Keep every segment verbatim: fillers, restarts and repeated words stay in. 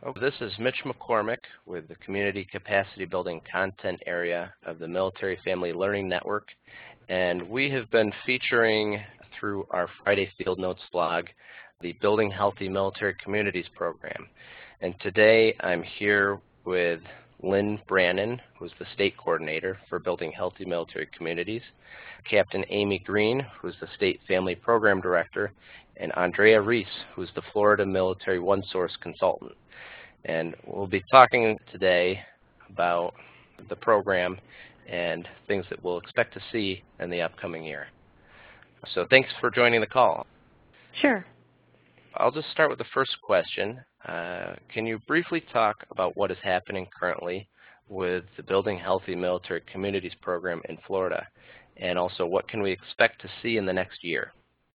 Oh, this is Mitch McCormick with the Community Capacity Building Content Area of the Military Family Learning Network, and we have been featuring through our Friday Field Notes blog the Building Healthy Military Communities program. And today I'm here with Lynn Brannon, who's the state coordinator for Building Healthy Military Communities, Captain Amy Green, who's the state family program director, and Andrea Reese, who's the Florida Military OneSource consultant. And we'll be talking today about the program and things that we'll expect to see in the upcoming year. So thanks for joining the call. Sure. I'll just start with the first question. Uh, can you briefly talk about what is happening currently with the Building Healthy Military Communities program in Florida, and also what can we expect to see in the next year?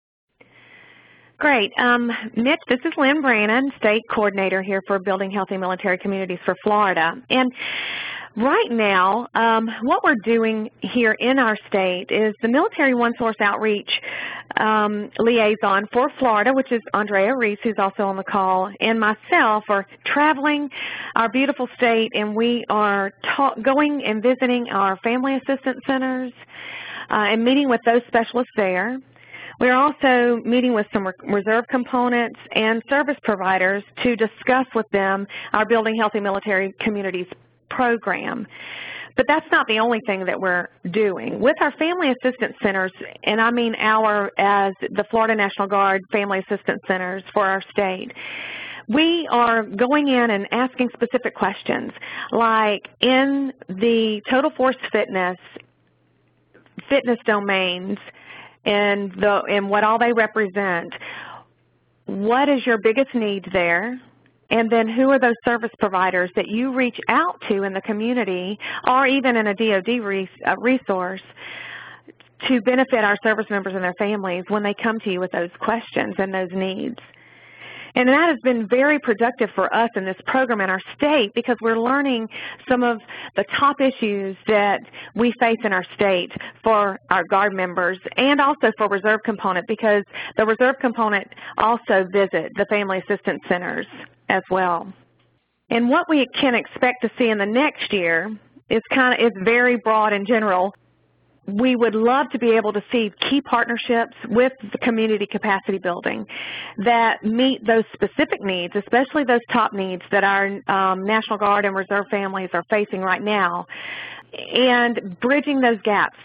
Great. Um, Mitch, this is Lynn Brannon, State Coordinator here for Building Healthy Military Communities for Florida. And right now, um, what we're doing here in our state is the Military OneSource Outreach um, Liaison for Florida, which is Andrea Reese, who's also on the call, and myself are traveling our beautiful state, and we are going and visiting our family assistance centers uh, and meeting with those specialists there. We're also meeting with some reserve components and service providers to discuss with them our Building Healthy Military Communities program. But that's not the only thing that we're doing. With our family assistance centers, and I mean our, as the Florida National Guard Family Assistance Centers for our state, we are going in and asking specific questions, like in the total force fitness, fitness domains, and the and what all they represent. What is your biggest need there? And then who are those service providers that you reach out to in the community or even in a D O D resource to benefit our service members and their families when they come to you with those questions and those needs? And that has been very productive for us in this program in our state because we're learning some of the top issues that we face in our state for our Guard members and also for Reserve Component, because the Reserve Component also visit the Family Assistance Centers as well. And what we can expect to see in the next year is kind of is very broad and general. We would love to be able to see key partnerships with the community capacity building that meet those specific needs, especially those top needs that our um, National Guard and Reserve families are facing right now, and bridging those gaps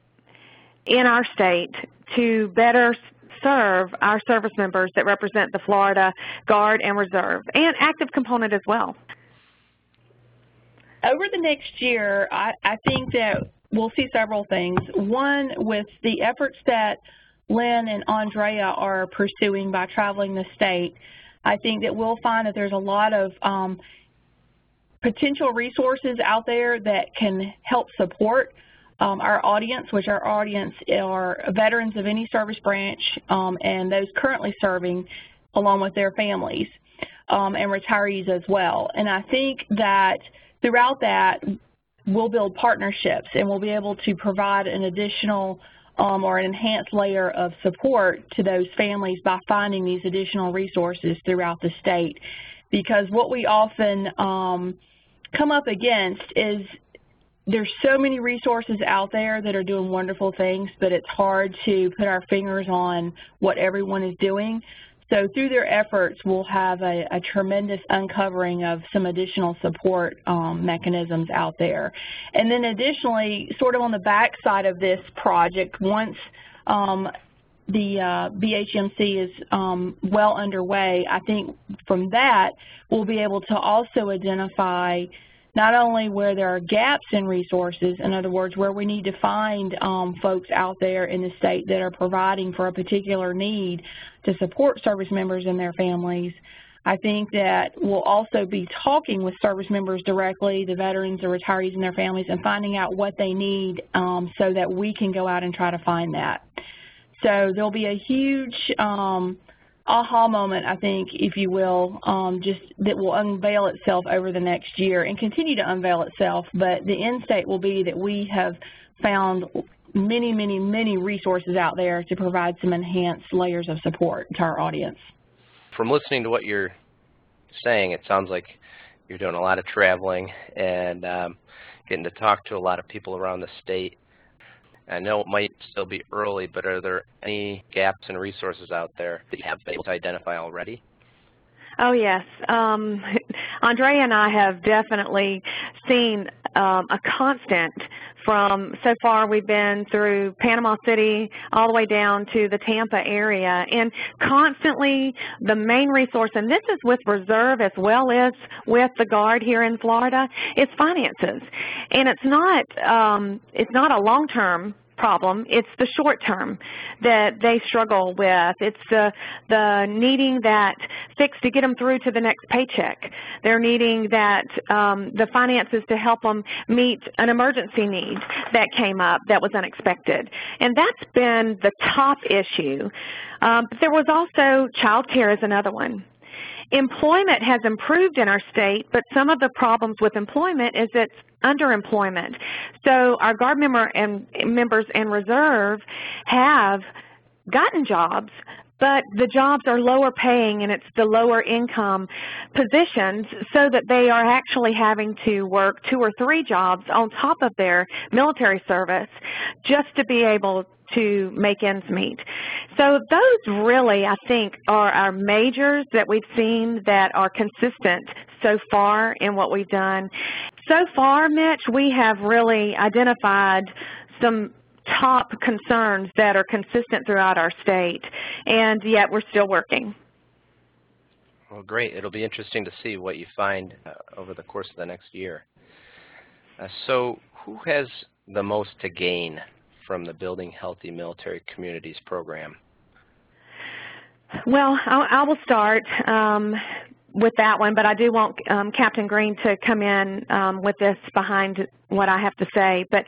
in our state to better serve our service members that represent the Florida Guard and Reserve, and active component as well. Over the next year, I, I think that we'll see several things. One, with the efforts that Lynn and Andrea are pursuing by traveling the state, I think that we'll find that there's a lot of um, potential resources out there that can help support um, our audience, which our audience are veterans of any service branch um, and those currently serving along with their families um, and retirees as well. And I think that throughout that, we'll build partnerships and we'll be able to provide an additional um, or an enhanced layer of support to those families by finding these additional resources throughout the state. Because what we often um, come up against is there's so many resources out there that are doing wonderful things, but it's hard to put our fingers on what everyone is doing. So through their efforts, we'll have a, a tremendous uncovering of some additional support um, mechanisms out there. And then additionally, sort of on the back side of this project, once um, the uh, B H M C is um, well underway, I think from that, we'll be able to also identify not only where there are gaps in resources, in other words, where we need to find um, folks out there in the state that are providing for a particular need to support service members and their families. I think that we'll also be talking with service members directly, the veterans, the retirees and their families, and finding out what they need um, so that we can go out and try to find that. So there'll be a huge um, aha moment, I think, if you will, um, just that will unveil itself over the next year and continue to unveil itself. But the end state will be that we have found many, many, many resources out there to provide some enhanced layers of support to our audience. From listening to what you're saying, it sounds like you're doing a lot of traveling and um, getting to talk to a lot of people around the state. I know it might still be early, but are there any gaps and resources out there that you have been able to identify already? Oh, yes. Um, Andrea and I have definitely seen um, a constant from, so far we've been through Panama City all the way down to the Tampa area, and constantly the main resource, and this is with Reserve as well as with the Guard here in Florida, is finances. And it's not, um, it's not a long-term problem. It's the short term that they struggle with. It's the, the needing that fix to get them through to the next paycheck. They're needing that um, the finances to help them meet an emergency need that came up that was unexpected. And that's been the top issue. Um, but there was also child care as another one. Employment has improved in our state, but some of the problems with employment is it's underemployment. So our Guard member and members in Reserve have gotten jobs, but the jobs are lower paying and it's the lower income positions, so that they are actually having to work two or three jobs on top of their military service just to be able to make ends meet. So those really, I think, are our majors that we've seen that are consistent so far in what we've done. So far, Mitch, we have really identified some top concerns that are consistent throughout our state, and yet we're still working. Well, great. It'll be interesting to see what you find uh, over the course of the next year. Uh, so who has the most to gain from the Building Healthy Military Communities program? Well, I, I will start um, with that one, but I do want um, Captain Green to come in um, with this behind what I have to say. But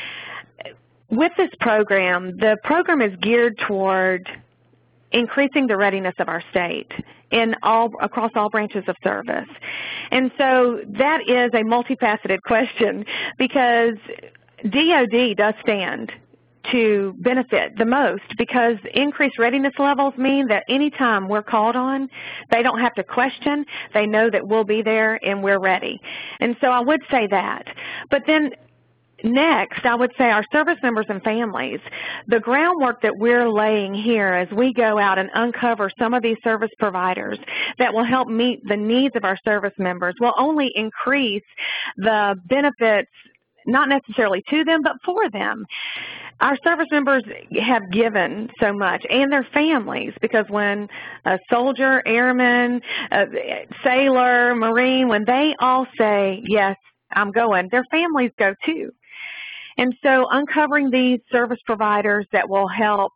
with this program, the program is geared toward increasing the readiness of our state in all across all branches of service. And so that is a multifaceted question, because D O D does stand to benefit the most, because increased readiness levels mean that anytime we're called on, they don't have to question. They know that we'll be there and we're ready. And so I would say that. But then next, I would say our service members and families, the groundwork that we're laying here as we go out and uncover some of these service providers that will help meet the needs of our service members will only increase the benefits, not necessarily to them, but for them. Our service members have given so much, and their families, because when a soldier, airman, a sailor, Marine, when they all say, yes, I'm going, their families go too. And so uncovering these service providers that will help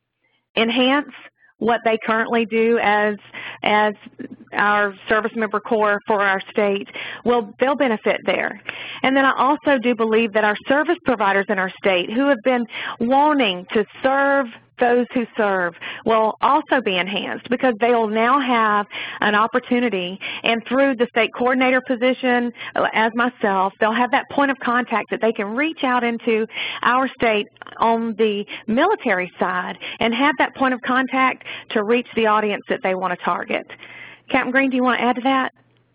enhance what they currently do as as our service member corps for our state, will they'll benefit there. And then I also do believe that our service providers in our state who have been wanting to serve those who serve will also be enhanced, because they will now have an opportunity, and through the state coordinator position as myself, they'll have that point of contact that they can reach out into our state on the military side and have that point of contact to reach the audience that they want to target. Captain Green, do you want to add to that?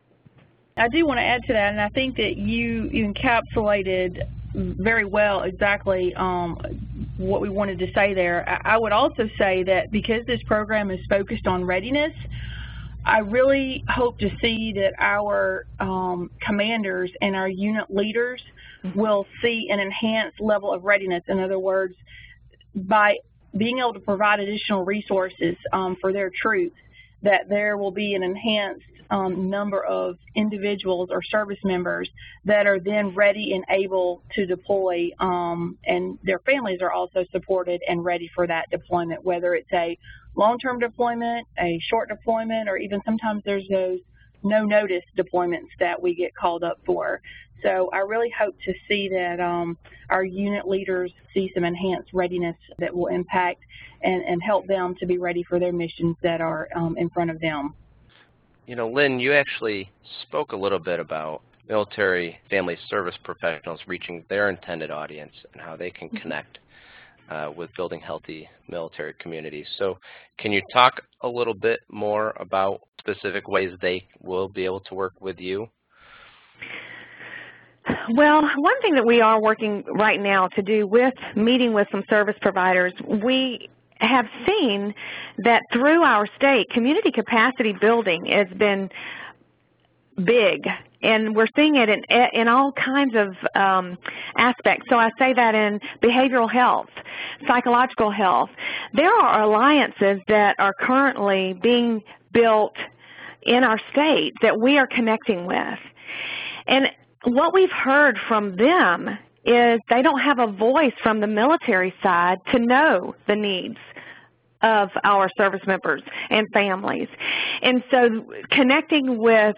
I do want to add to that, and I think that you, you encapsulated very well exactly um, what we wanted to say there. I would also say that because this program is focused on readiness, I really hope to see that our um, commanders and our unit leaders will see an enhanced level of readiness. In other words, by being able to provide additional resources um, for their troops, that there will be an enhanced um, number of individuals or service members that are then ready and able to deploy, um, and their families are also supported and ready for that deployment, whether it's a long-term deployment, a short deployment, or even sometimes there's those no-notice deployments that we get called up for. So I really hope to see that um, our unit leaders see some enhanced readiness that will impact and, and help them to be ready for their missions that are um, in front of them. You know, Lynn, you actually spoke a little bit about military family service professionals reaching their intended audience and how they can connect. uh, with building healthy military communities. So can you talk a little bit more about specific ways they will be able to work with you? Well, one thing that we are working right now to do with meeting with some service providers, we have seen that through our state, community capacity building has been big, and we're seeing it in, in all kinds of um, aspects. So I say that in behavioral health, psychological health. There are alliances that are currently being built in our state that we are connecting with. And what we've heard from them is they don't have a voice from the military side to know the needs of our service members and families. And so connecting with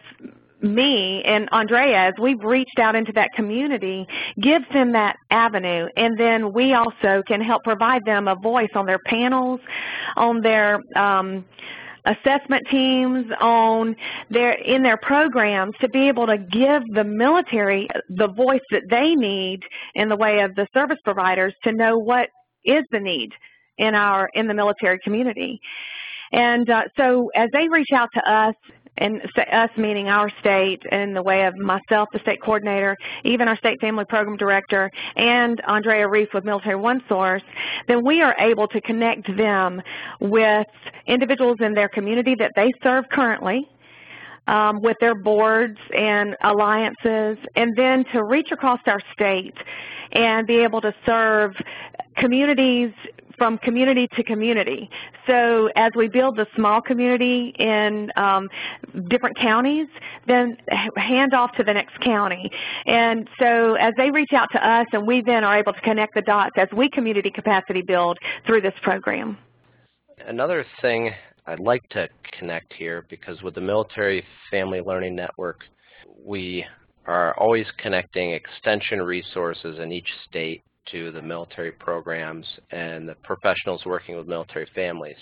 me and Andrea, as we've reached out into that community, gives them that avenue. And then we also can help provide them a voice on their panels, on their um, assessment teams, on their in their programs, to be able to give the military the voice that they need in the way of the service providers to know what is the need in our in the military community. And uh, so as they reach out to us, and us meaning our state in the way of myself, the state coordinator, even our state family program director, and Andrea Reef with Military OneSource, then we are able to connect them with individuals in their community that they serve currently, um, with their boards and alliances, and then to reach across our state and be able to serve communities from community to community. So as we build the small community in um, different counties, then hand off to the next county. And so as they reach out to us, and we then are able to connect the dots as we community capacity build through this program. Another thing I'd like to connect here, because with the Military Family Learning Network, we are always connecting extension resources in each state to the military programs and the professionals working with military families.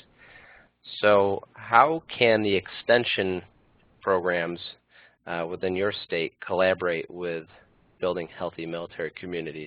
So how can the extension programs uh, within your state collaborate with building healthy military communities?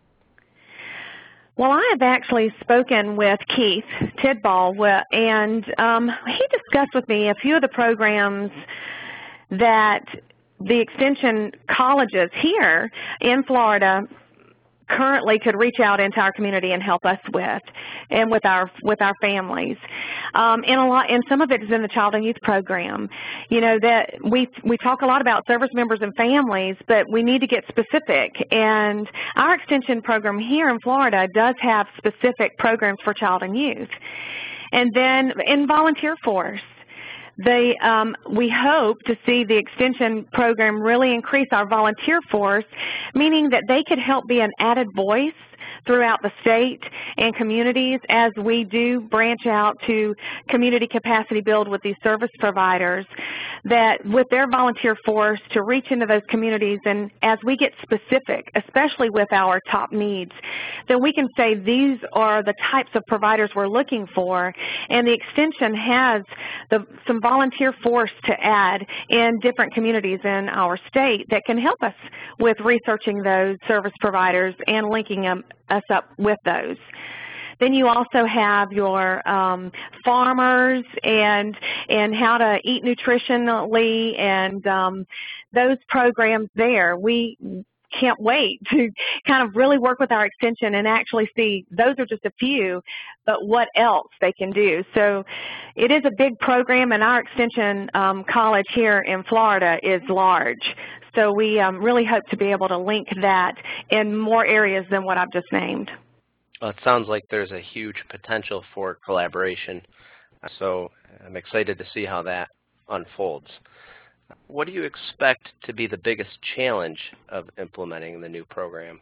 Well, I have actually spoken with Keith Tidball, and um, he discussed with me a few of the programs that the extension colleges here in Florida currently could reach out into our community and help us with, and with our with our families. Um, and a lot, and some of it is in the Child and Youth Program. You know that we we talk a lot about service members and families, but we need to get specific. And our extension program here in Florida does have specific programs for child and youth. And then in volunteer force. They, um, we hope to see the extension program really increase our volunteer force, meaning that they could help be an added voice throughout the state and communities as we do branch out to community capacity build with these service providers, that with their volunteer force to reach into those communities, and as we get specific, especially with our top needs, then we can say these are the types of providers we're looking for, and the extension has the, some volunteer force to add in different communities in our state that can help us with researching those service providers and linking them us up with those. Then you also have your um, farmers and and how to eat nutritionally, and um, those programs there. We can't wait to kind of really work with our extension and actually see, those are just a few, but what else they can do. So it is a big program, and our extension um, college here in Florida is large. So we um, really hope to be able to link that in more areas than what I've just named. Well, it sounds like there's a huge potential for collaboration, so I'm excited to see how that unfolds. What do you expect to be the biggest challenge of implementing the new program?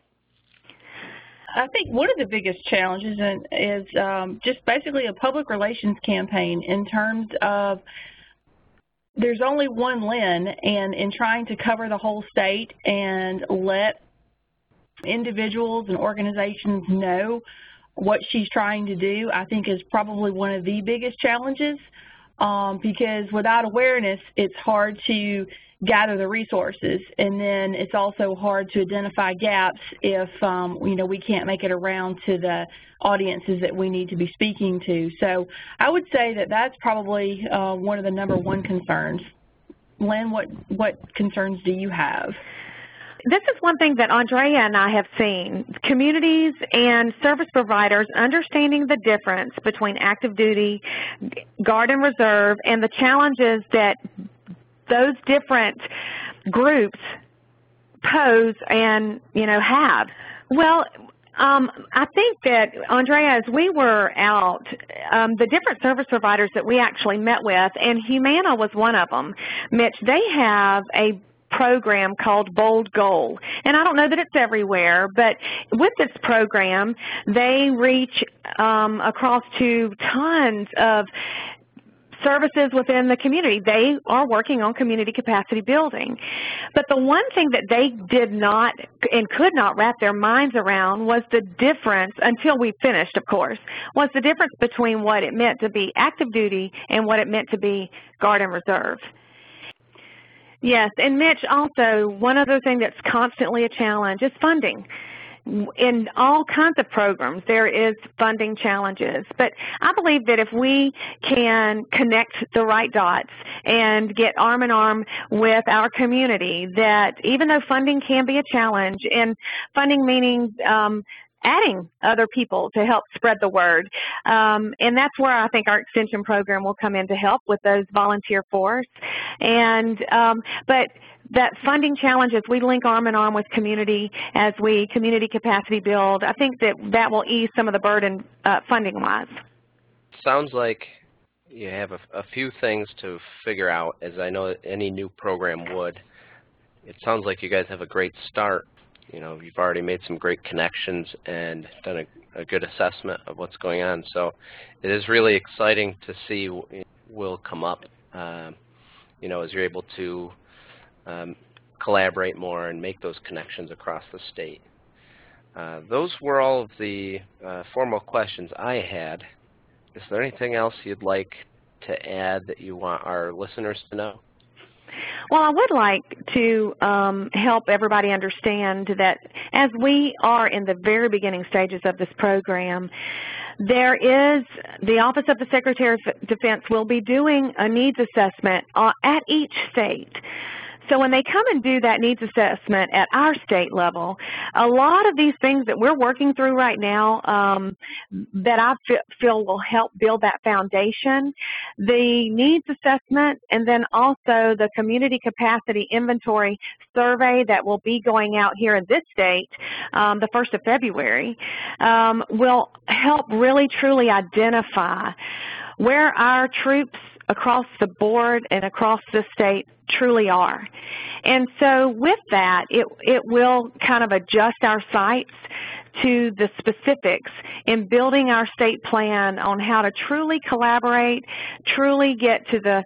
I think one of the biggest challenges is um, just basically a public relations campaign in terms of there's only one Lynn, and in trying to cover the whole state and let individuals and organizations know what she's trying to do, I think is probably one of the biggest challenges. um, because without awareness, it's hard to gather the resources, and then it's also hard to identify gaps if um, you know we can't make it around to the audiences that we need to be speaking to. So I would say that that's probably uh, one of the number one concerns. Lynn, what what concerns do you have? This is one thing that Andrea and I have seen, communities and service providers understanding the difference between active duty, Guard and Reserve, and the challenges that those different groups pose and, you know, have. Well, um, I think that, Andrea, as we were out, um, the different service providers that we actually met with, and Humana was one of them, Mitch, they have a program called Bold Goal. And I don't know that it's everywhere, but with this program, they reach um, across to tons of services within the community. They are working on community capacity building. But the one thing that they did not and could not wrap their minds around was the difference, until we finished, of course, was the difference between what it meant to be active duty and what it meant to be Guard and Reserve. Yes, and Mitch, also, one other thing that's constantly a challenge is funding. In all kinds of programs, there is funding challenges. But I believe that if we can connect the right dots and get arm in arm with our community, that even though funding can be a challenge, and funding meaning um, adding other people to help spread the word. Um, and that's where I think our extension program will come in to help with those volunteer force. And um, but that funding challenge, as we link arm in arm with community, as we community capacity build, I think that that will ease some of the burden uh, funding-wise. Sounds like you have a, a few things to figure out, as I know any new program would. It sounds like you guys have a great start. You know, you've already made some great connections and done a, a good assessment of what's going on. So it is really exciting to see what will come up, uh, you know, as you're able to um, collaborate more and make those connections across the state. Uh, those were all of the uh, formal questions I had. Is there anything else you'd like to add that you want our listeners to know? Well, I would like to um, help everybody understand that as we are in the very beginning stages of this program, there is, the Office of the Secretary of Defense will be doing a needs assessment uh, at each state. So when they come and do that needs assessment at our state level, a lot of these things that we're working through right now um, that I feel will help build that foundation, the needs assessment, and then also the community capacity inventory survey that will be going out here in this state um, the first of February, um, will help really truly identify where our troops across the board and across the state truly are. And so with that, it, it will kind of adjust our sights to the specifics in building our state plan on how to truly collaborate, truly get to the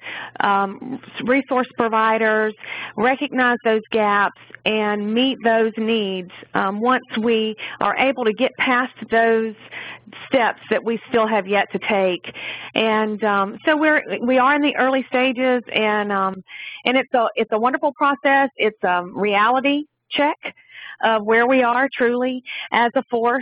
um, resource providers, recognize those gaps, and meet those needs um, once we are able to get past those steps that we still have yet to take. And um, so we're we are in the early stages, and um, and it's a it's a wonderful process. It's a reality check of where we are truly as a force,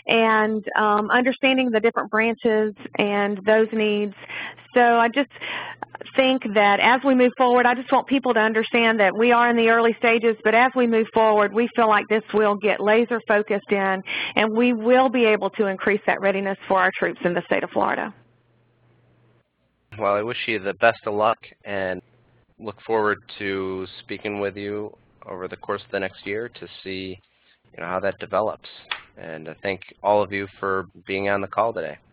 and um, understanding the different branches and those needs. So I just think that as we move forward, I just want people to understand that we are in the early stages, but as we move forward, we feel like this will get laser focused in, and we will be able to increase that readiness for our troops in the state of Florida. Well, I wish you the best of luck and look forward to speaking with you over the course of the next year to see, you know, how that develops. And I thank all of you for being on the call today.